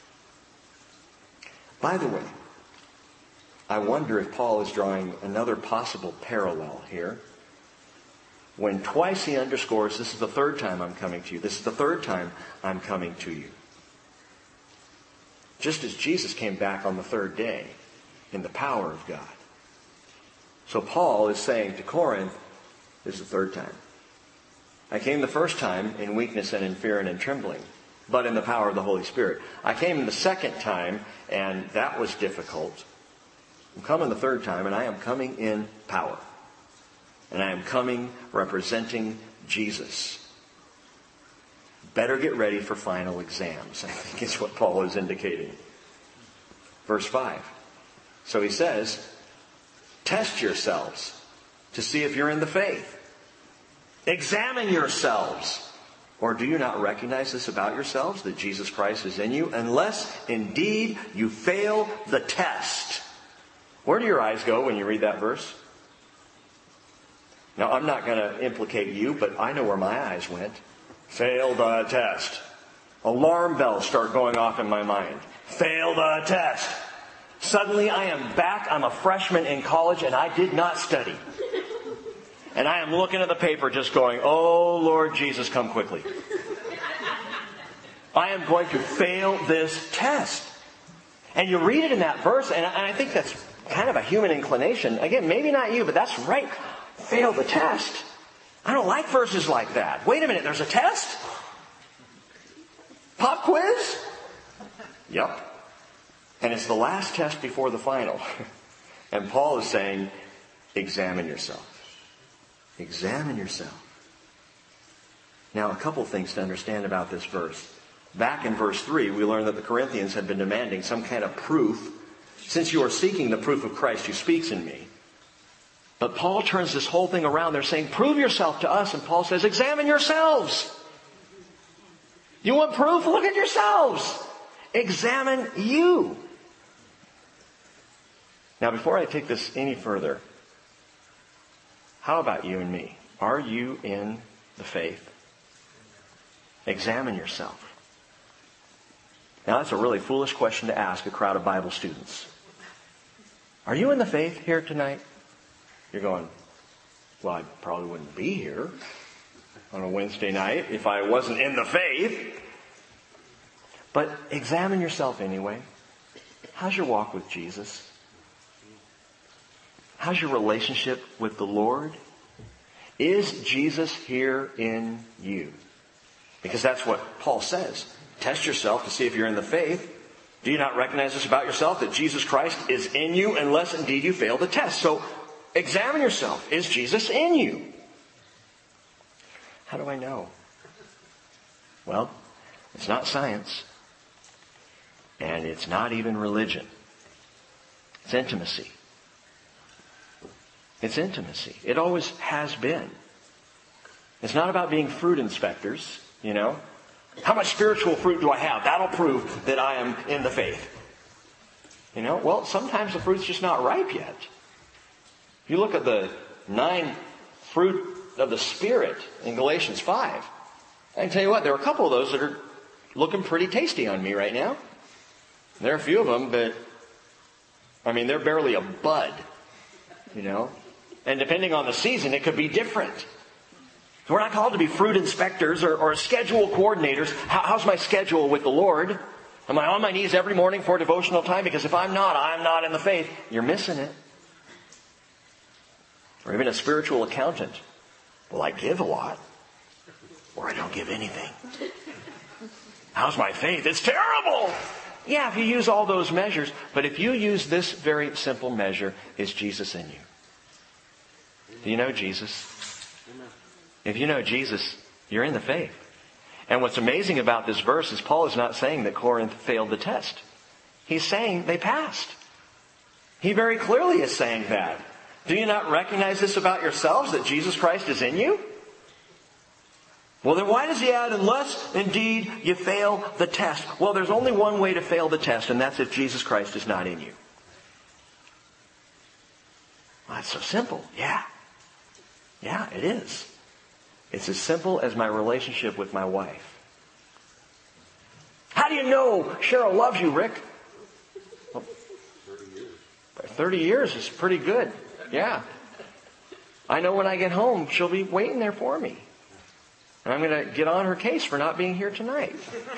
By the way, I wonder if Paul is drawing another possible parallel here. When twice he underscores, this is the third time I'm coming to you. This is the third time I'm coming to you. Just as Jesus came back on the third day in the power of God. So Paul is saying to Corinth, this is the third time. I came the first time in weakness and in fear and in trembling, but in the power of the Holy Spirit. I came the second time, and that was difficult. I'm coming the third time, and I am coming in power. And I am coming representing Jesus. Better get ready for final exams, I think is what Paul is indicating. Verse five. So he says, test yourselves. to see if you're in the faith. Examine yourselves. Or do you not recognize this about yourselves, that Jesus Christ is in you, unless indeed you fail the test? Where do your eyes go when you read that verse? Now, I'm not going to implicate you, but I know where my eyes went. Fail the test. Alarm bells start going off in my mind. Fail the test. Suddenly I am back. I'm a freshman in college and I did not study. And I am looking at the paper just going, oh, Lord Jesus, come quickly. I am going to fail this test. And you read it in that verse, and I think that's kind of a human inclination. Again, maybe not you, but that's right. Fail the test. I don't like verses like that. Wait a minute, there's a test? Pop quiz? Yep. And it's the last test before the final. And Paul is saying, examine yourself. Examine yourself. Now, a couple things to understand about this verse. Back in verse three, we learned that the Corinthians had been demanding some kind of proof. Since you are seeking the proof of Christ who speaks in me. But Paul turns this whole thing around. They're saying, prove yourself to us. And Paul says, examine yourselves. You want proof? Look at yourselves. Examine you. Now, before I take this any further, how about you and me? Are you in the faith? Examine yourself. Now, that's a really foolish question to ask a crowd of Bible students. Are you in the faith here tonight? You're going, well, I probably wouldn't be here on a Wednesday night if I wasn't in the faith. But examine yourself anyway. How's your walk with Jesus? How's your relationship with the Lord? Is Jesus here in you? Because that's what Paul says. Test yourself to see if you're in the faith. Do you not recognize this about yourself, that Jesus Christ is in you, unless indeed you fail the test? So examine yourself. Is Jesus in you? How do I know? Well, it's not science. And it's not even religion. It's intimacy. It's intimacy. It always has been. It's not about being fruit inspectors, you know. How much spiritual fruit do I have? That'll prove that I am in the faith. You know, well, sometimes the fruit's just not ripe yet. If you look at the nine fruit of the Spirit in Galatians five, I can tell you what, there are a couple of those that are looking pretty tasty on me right now. There are a few of them, but, I mean, they're barely a bud, you know. And depending on the season, it could be different. So we're not called to be fruit inspectors or, or schedule coordinators. How, how's my schedule with the Lord? Am I on my knees every morning for devotional time? Because if I'm not, I'm not in the faith. You're missing it. Or even a spiritual accountant. Well, I give a lot. Or I don't give anything. How's my faith? It's terrible! Yeah, if you use all those measures. But if you use this very simple measure, is Jesus in you? Do you know Jesus? If you know Jesus, you're in the faith. And what's amazing about this verse is Paul is not saying that Corinth failed the test. He's saying they passed. He very clearly is saying that. Do you not recognize this about yourselves, that Jesus Christ is in you? Well, then why does he add, unless indeed you fail the test? Well, there's only one way to fail the test, and that's if Jesus Christ is not in you. Well, that's so simple. Yeah. Yeah, it is. It's as simple as my relationship with my wife. How do you know Cheryl loves you, Rick? Well, thirty years. thirty years is pretty good. Yeah. I know when I get home, she'll be waiting there for me. And I'm going to get on her case for not being here tonight.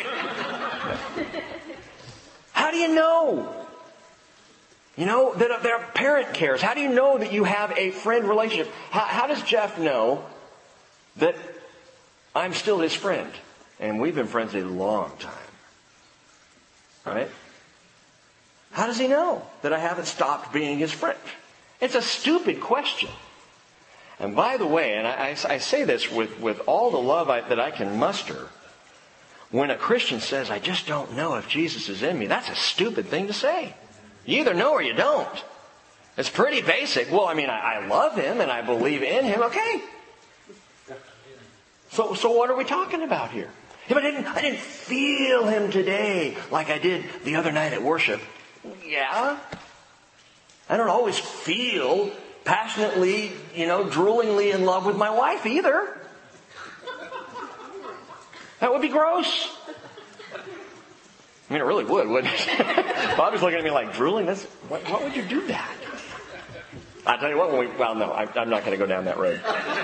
How do you know? You know, that their parent cares. How do you know that you have a friend relationship? How, how does Jeff know that I'm still his friend? And we've been friends a long time. Right? How does he know that I haven't stopped being his friend? It's a stupid question. And by the way, and I, I say this with, with all the love I, that I can muster, when a Christian says, I just don't know if Jesus is in me, that's a stupid thing to say. You either know or you don't. It's pretty basic. Well, I mean, I, I love him and I believe in him. Okay. So, so what are we talking about here? If I didn't, I didn't feel him today like I did the other night at worship. Yeah. I don't always feel passionately, you know, droolingly in love with my wife either. That would be gross. I mean, it really would, wouldn't it? Bobby's looking at me like, drooling? That's, what, what would you do that? I'll tell you what, when we, well, no, I, I'm not going to go down that road.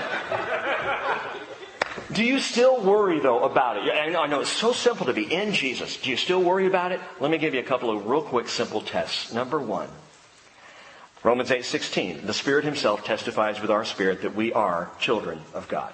Do you still worry, though, about it? I know, I know it's so simple to be in Jesus. Do you still worry about it? Let me give you a couple of real quick, simple tests. Number one, Romans eight sixteen. The Spirit Himself testifies with our spirit that we are children of God.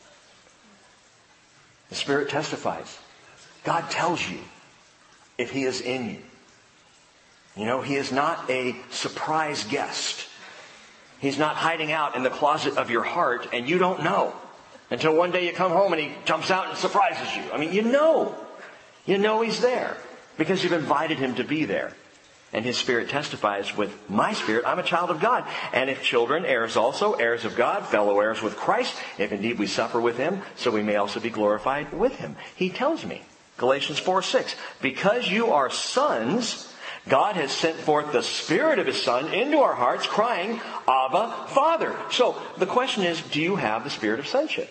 The Spirit testifies. God tells you if He is in you. You know, He is not a surprise guest. He's not hiding out in the closet of your heart and you don't know. Until one day you come home and He jumps out and surprises you. I mean, you know. You know He's there. Because you've invited Him to be there. And His Spirit testifies with my spirit, I'm a child of God. And if children, heirs also, heirs of God, fellow heirs with Christ, if indeed we suffer with Him, so we may also be glorified with Him. He tells me, Galatians four six, because you are sons, God has sent forth the Spirit of His Son into our hearts, crying, Abba, Father. So, the question is, do you have the spirit of sonship?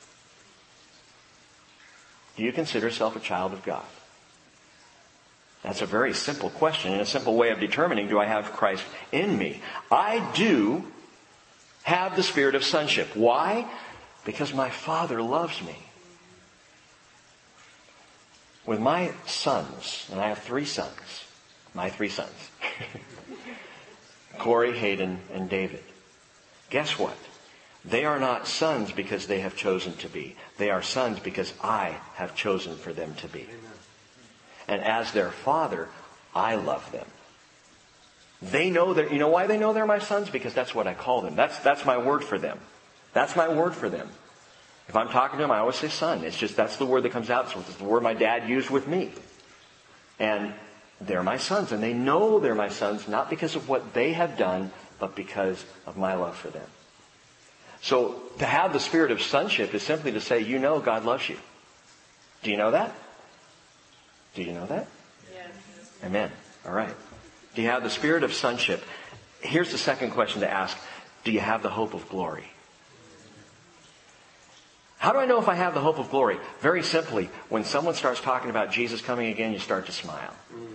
Do you consider yourself a child of God? That's a very simple question and a simple way of determining, do I have Christ in me? I do have the spirit of sonship. Why? Because my Father loves me. With my sons, and I have three sons, my three sons, Corey, Hayden, and David. Guess what? They are not sons because they have chosen to be. They are sons because I have chosen for them to be. And as their father, I love them. They know that, you know why they know they're my sons? Because that's what I call them. That's, that's my word for them. That's my word for them. If I'm talking to them, I always say son. It's just, that's the word that comes out. So it's the word my dad used with me. And they're my sons. And they know they're my sons, not because of what they have done, but because of my love for them. So to have the spirit of sonship is simply to say, you know God loves you. Do you know that? Do you know that? Yes. Amen. All right. Do you have the spirit of sonship? Here's the second question to ask. Do you have the hope of glory? How do I know if I have the hope of glory? Very simply, when someone starts talking about Jesus coming again, you start to smile.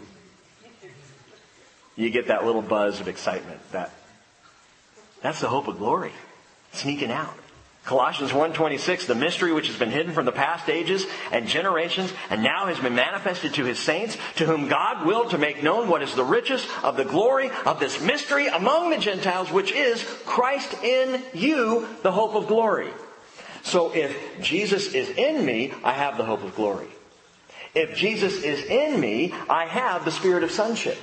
You get that little buzz of excitement. That, that's the hope of glory. Sneaking out. Colossians one twenty-six, the mystery which has been hidden from the past ages and generations and now has been manifested to His saints, to whom God willed to make known what is the riches of the glory of this mystery among the Gentiles, which is Christ in you, the hope of glory. So if Jesus is in me, I have the hope of glory. If Jesus is in me, I have the spirit of sonship.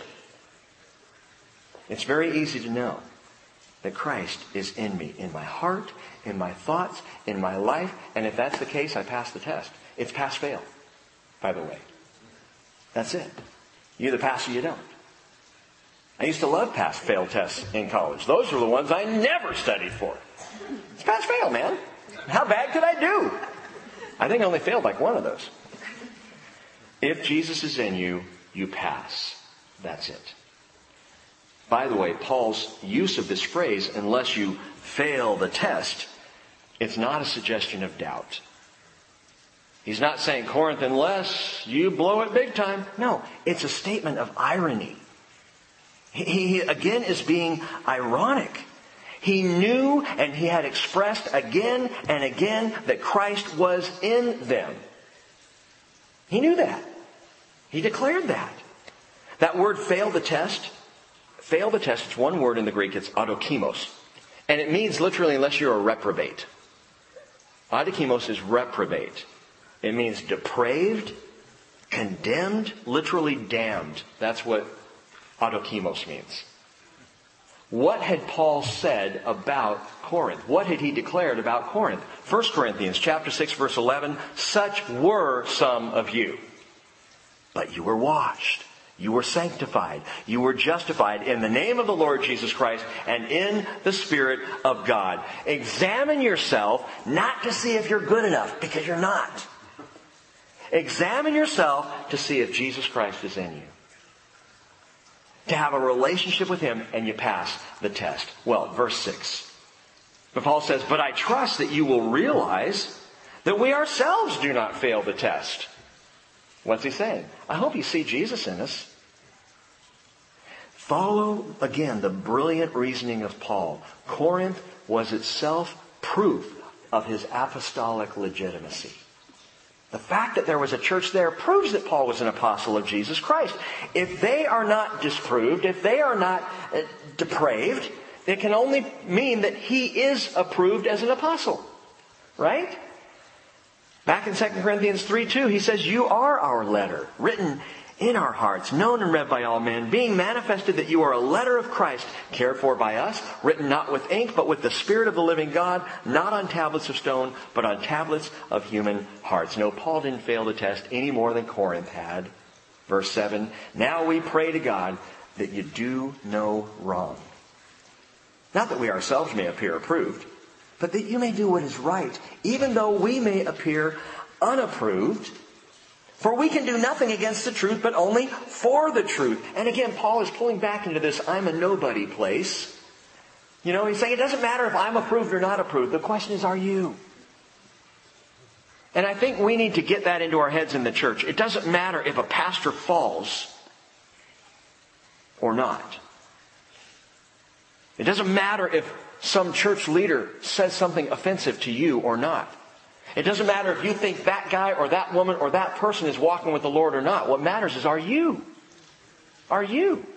It's very easy to know that Christ is in me, in my heart, in my thoughts, in my life. And if that's the case, I pass the test. It's pass-fail, by the way. That's it. You either pass or you don't. I used to love pass-fail tests in college. Those were the ones I never studied for. It's pass-fail, man. How bad could I do? I think I only failed like one of those. If Jesus is in you, you pass. That's it. By the way, Paul's use of this phrase, unless you fail the test, it's not a suggestion of doubt. He's not saying, Corinth, unless you blow it big time. No, it's a statement of irony. He, he again is being ironic. He knew and he had expressed again and again that Christ was in them. He knew that. He declared that. That word fail the test, fail the test, it's one word in the Greek, it's autokimos. And it means literally unless you're a reprobate. Autokimos is reprobate. It means depraved, condemned, literally damned. That's what autokimos means. What had Paul said about Corinth? What had he declared about Corinth? First Corinthians chapter six verse eleven, such were some of you. But you were washed. You were sanctified. You were justified in the name of the Lord Jesus Christ and in the Spirit of God. Examine yourself, not to see if you're good enough, because you're not. Examine yourself to see if Jesus Christ is in you. To have a relationship with Him, and you pass the test. Well, verse six. But Paul says, but I trust that you will realize that we ourselves do not fail the test. What's he saying? I hope you see Jesus in us. Follow, again, the brilliant reasoning of Paul. Corinth was itself proof of his apostolic legitimacy. The fact that there was a church there proves that Paul was an apostle of Jesus Christ. If they are not disproved, if they are not uh, depraved, it can only mean that he is approved as an apostle. Right? Back in Second Corinthians three two, he says, you are our letter, written in our hearts, known and read by all men, being manifested that you are a letter of Christ, cared for by us, written not with ink, but with the Spirit of the living God, not on tablets of stone, but on tablets of human hearts. No, Paul didn't fail the test any more than Corinth had. Verse seven, now we pray to God that you do no wrong. Not that we ourselves may appear approved, but that you may do what is right, even though we may appear unapproved. For we can do nothing against the truth, but only for the truth. And again, Paul is pulling back into this I'm a nobody place. You know, he's saying it doesn't matter if I'm approved or not approved. The question is, are you? And I think we need to get that into our heads in the church. It doesn't matter if a pastor falls or not. It doesn't matter if some church leader says something offensive to you or not. It doesn't matter if you think that guy or that woman or that person is walking with the Lord or not. What matters is, are you? Are you? You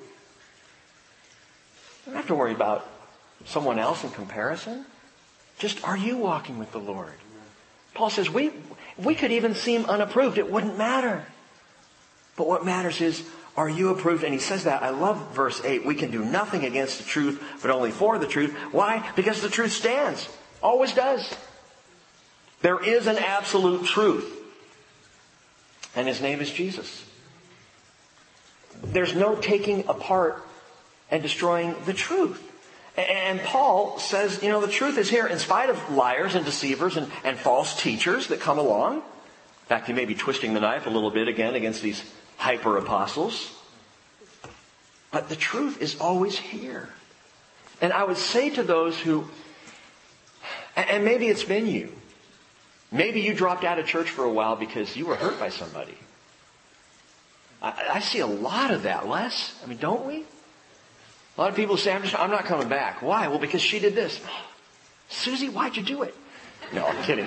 don't have to worry about someone else in comparison. Just, are you walking with the Lord? Paul says, we, we could even seem unapproved. It wouldn't matter. But what matters is, are you approved? And he says that. I love verse eight. We can do nothing against the truth, but only for the truth. Why? Because the truth stands. Always does. There is an absolute truth. And His name is Jesus. There's no taking apart and destroying the truth. And Paul says, you know, the truth is here in spite of liars and deceivers and, and false teachers that come along. In fact, he may be twisting the knife a little bit again against these hyper apostles. But the truth is always here. And I would say to those who, and maybe it's been you, maybe you dropped out of church for a while because you were hurt by somebody. I, I see a lot of that, Les. I mean, don't we? A lot of people say, I'm, just, I'm not coming back. Why? Well, because she did this. Susie, why'd you do it? No, I'm kidding.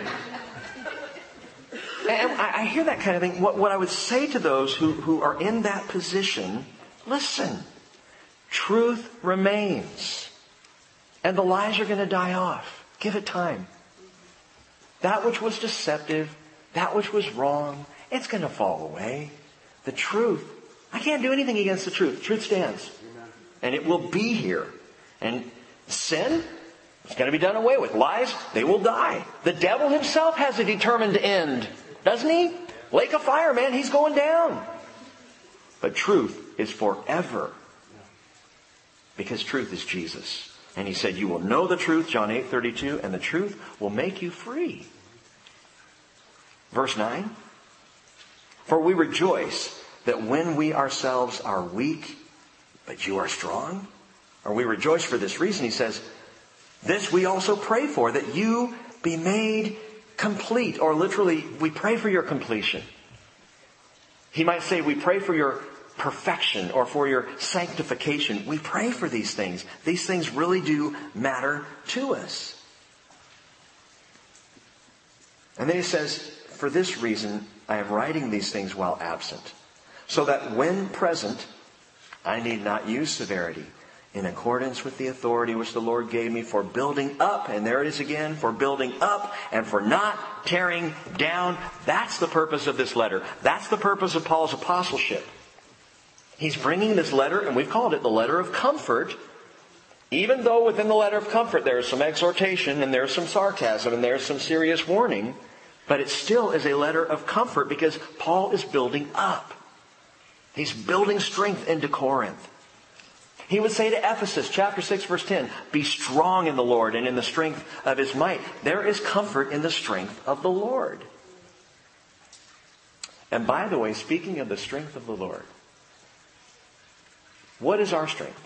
And I, I hear that kind of thing. What, what I would say to those who, who are in that position, listen, truth remains. And the lies are going to die off. Give it time. That which was deceptive, that which was wrong, it's going to fall away. The truth, I can't do anything against the truth. The truth stands. And it will be here. And sin, it's going to be done away with. Lies, they will die. The devil himself has a determined end, doesn't he? Lake of fire, man, he's going down. But truth is forever. Because truth is Jesus. And he said, you will know the truth, John eight thirty-two, and the truth will make you free. Verse nine. For we rejoice that when we ourselves are weak, but you are strong. Or we rejoice for this reason, he says, this we also pray for, that you be made complete. Or literally, we pray for your completion. He might say, we pray for your perfection or for your sanctification. We pray for these things. These things really do matter to us. And then he says, for this reason, I am writing these things while absent, so that when present, I need not use severity, in accordance with the authority which the Lord gave me for building up, and there it is again, for building up and for not tearing down. That's the purpose of this letter. That's the purpose of Paul's apostleship. He's bringing this letter, and we've called it the letter of comfort, even though within the letter of comfort there is some exhortation and there's some sarcasm and there's some serious warning, but it still is a letter of comfort because Paul is building up. He's building strength into Corinth. He would say to Ephesus, chapter six, verse ten, be strong in the Lord and in the strength of His might. There is comfort in the strength of the Lord. And by the way, speaking of the strength of the Lord, what is our strength?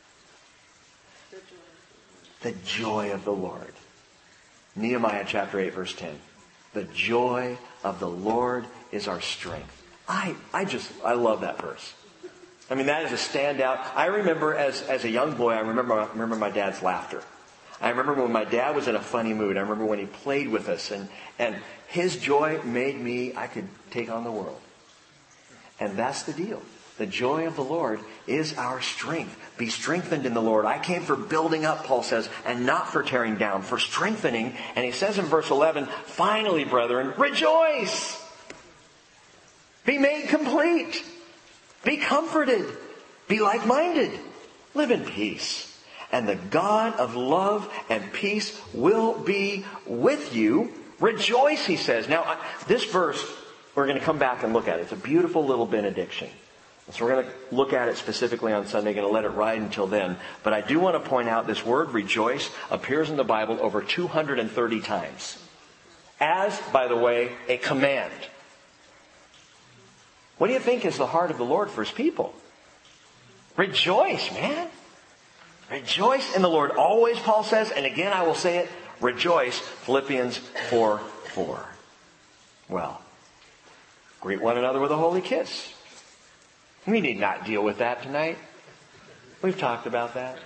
The joy of the Lord. Nehemiah chapter eight, verse ten. The joy of the Lord is our strength. I, I just, I love that verse. I mean, that is a standout. I remember as, as a young boy, I remember, I remember my dad's laughter. I remember when my dad was in a funny mood. I remember when he played with us, and, and his joy made me, I could take on the world. And that's the deal. The joy of the Lord is our strength. Be strengthened in the Lord. I came for building up, Paul says, and not for tearing down, for strengthening. And he says in verse eleven, finally, brethren, rejoice! Be made complete. Be comforted. Be like-minded. Live in peace. And the God of love and peace will be with you. Rejoice, he says. Now, this verse, we're going to come back and look at it. It's a beautiful little benediction. So we're going to look at it specifically on Sunday. Going to let it ride until then. But I do want to point out this word rejoice appears in the Bible over two hundred thirty times. As, by the way, a command. What do you think is the heart of the Lord for His people? Rejoice, man. Rejoice in the Lord. Always, Paul says, and again I will say it, rejoice. Philippians four four. Well, greet one another with a holy kiss. We need not deal with that tonight. We've talked about that.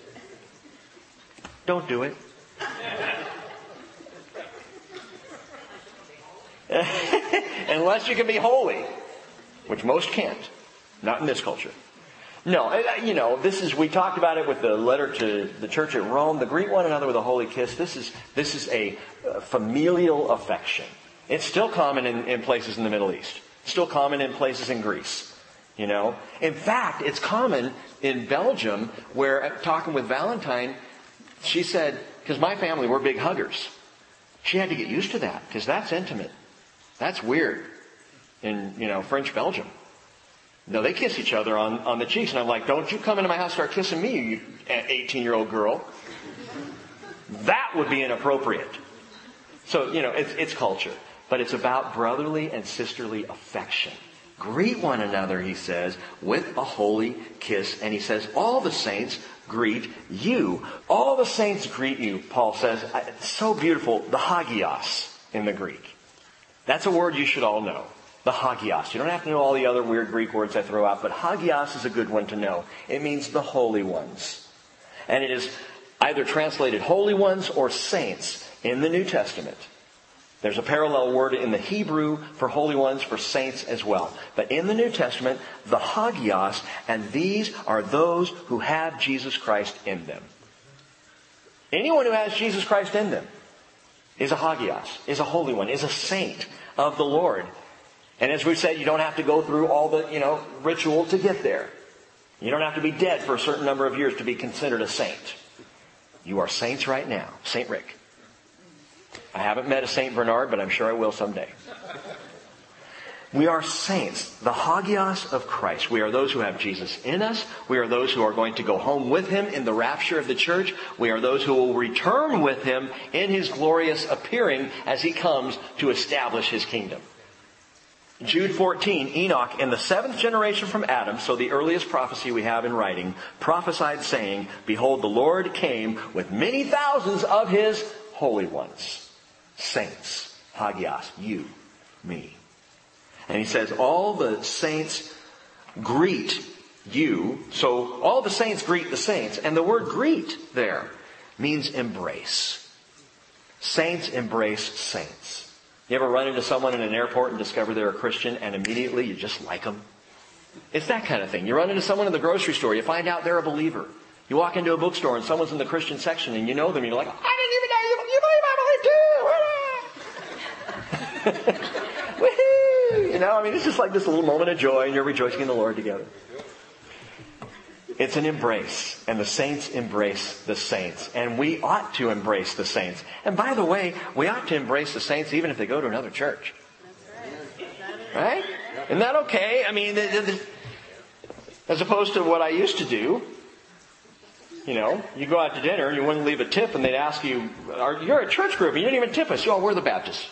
Don't do it. Unless you can be holy, which most can't. Not in this culture. No, you know, this is, we talked about it with the letter to the church at Rome. The greet one another with a holy kiss. This is, this is a familial affection. It's still common in, in places in the Middle East. Still common in places in Greece. You know, in fact, it's common in Belgium where, talking with Valentine, she said, because my family, we're big huggers. She had to get used to that because that's intimate. That's weird in, you know, French Belgium. No, they kiss each other on, on the cheeks. And I'm like, don't you come into my house and start kissing me, you eighteen-year-old girl. That would be inappropriate. So, you know, it's, it's culture. But it's about brotherly and sisterly affection. Greet one another, he says, with a holy kiss. And he says, all the saints greet you. All the saints greet you, Paul says. It's so beautiful. The hagios in the Greek. That's a word you should all know. The hagios. You don't have to know all the other weird Greek words I throw out, but hagios is a good one to know. It means the holy ones. And it is either translated holy ones or saints in the New Testament. There's a parallel word in the Hebrew for holy ones, for saints as well. But in the New Testament, the hagios, and these are those who have Jesus Christ in them. Anyone who has Jesus Christ in them is a hagios, is a holy one, is a saint of the Lord. And as we've said, you don't have to go through all the, you know, ritual to get there. You don't have to be dead for a certain number of years to be considered a saint. You are saints right now. Saint Rick. I haven't met a Saint Bernard, but I'm sure I will someday. We are saints, the hagios of Christ. We are those who have Jesus in us. We are those who are going to go home with Him in the rapture of the church. We are those who will return with Him in His glorious appearing as He comes to establish His kingdom. Jude fourteen, Enoch, in the seventh generation from Adam, so the earliest prophecy we have in writing, prophesied saying, behold, the Lord came with many thousands of His holy ones. Saints, hagios, you, me. And he says, all the saints greet you. So all the saints greet the saints. And the word greet there means embrace. Saints embrace saints. You ever run into someone in an airport and discover they're a Christian and immediately you just like them? It's that kind of thing. You run into someone in the grocery store, you find out they're a believer. You walk into a bookstore and someone's in the Christian section and you know them and you're like, I didn't even know you, you believe I believe too. Woohoo! You know, I mean, it's just like this little moment of joy and you're rejoicing in the Lord together. It's an embrace, and the saints embrace the saints, and we ought to embrace the saints. And by the way, we ought to embrace the saints even if they go to another church. Right? Isn't that okay? I mean, the, the, As opposed to what I used to do. You know, you go out to dinner and you wouldn't leave a tip and they'd ask you, Are, you're a church group and you didn't even tip us. Oh, we're the Baptists.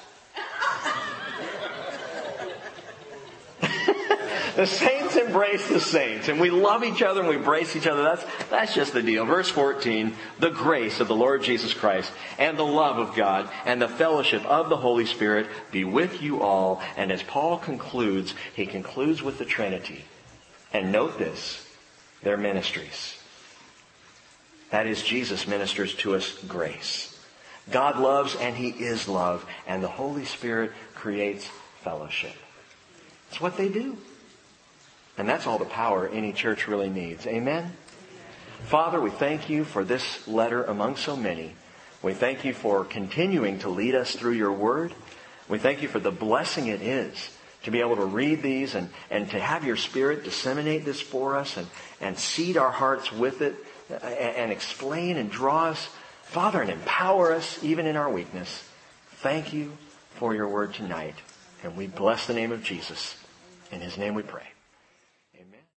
The saints embrace the saints, and we love each other and we embrace each other. That's, that's just the deal. Verse fourteen, the grace of the Lord Jesus Christ and the love of God and the fellowship of the Holy Spirit be with you all. And as Paul concludes, he concludes with the Trinity. And note this, their ministries. That is, Jesus ministers to us grace. God loves and He is love, and the Holy Spirit creates fellowship. It's what they do. And that's all the power any church really needs. Amen? Father, we thank you for this letter among so many. We thank you for continuing to lead us through your word. We thank you for the blessing it is to be able to read these and, and to have your Spirit disseminate this for us and, and seed our hearts with it and, and explain and draw us, Father, and empower us even in our weakness. Thank you for your word tonight. And we bless the name of Jesus. In His name we pray.